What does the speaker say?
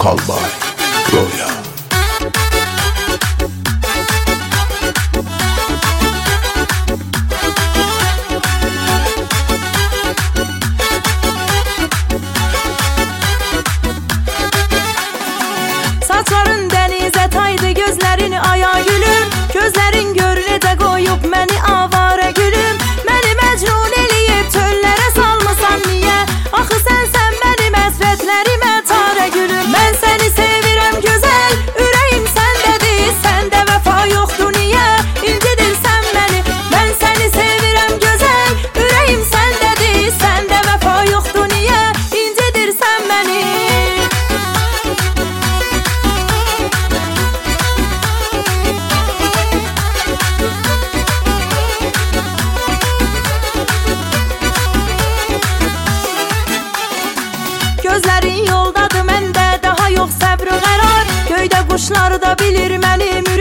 Vokal by Roya. Saçların dənizə taydı, gözlərin aya gülüm. Gözlərin gör necə qoyub məni avara gülüm. Məni məcnun eləyib çöllərə salmısan niyə? Axı sənsən mənim həsrətlərimə çarə gülüm. Mən səni sevirəm gözəl, ürəyim səndədir, səndə vəfa yoxdur niyə? İncidirsən məni. Mən səni sevirəm gözəl, ürəyim səndədir, səndə vəfa yoxdur niyə? İncidirsən məni. Gözlərin yoldadır, məndə daha yox səbr qərar. Göydə quşlar da bilir mənim